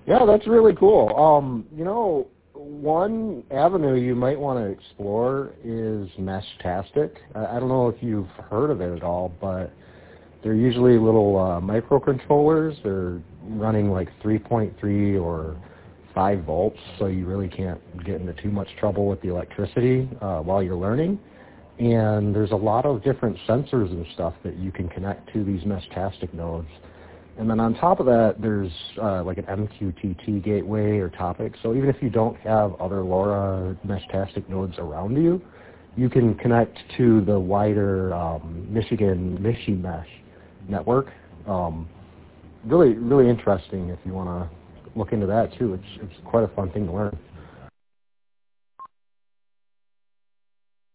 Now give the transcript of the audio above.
Yeah, that's really cool. One avenue you might want to explore is Meshtastic. I don't know if you've heard of it at all, but they're usually little microcontrollers. They're running like 3.3 or 5 volts, so you really can't get into too much trouble with the electricity while you're learning. And there's a lot of different sensors and stuff that you can connect to these Meshtastic nodes. And then on top of that, there's like an MQTT gateway or topic. So even if you don't have other LoRa Meshtastic nodes around you, you can connect to the wider Michigan MichiMesh network. Really, really interesting if you want to look into that too. It's quite a fun thing to learn.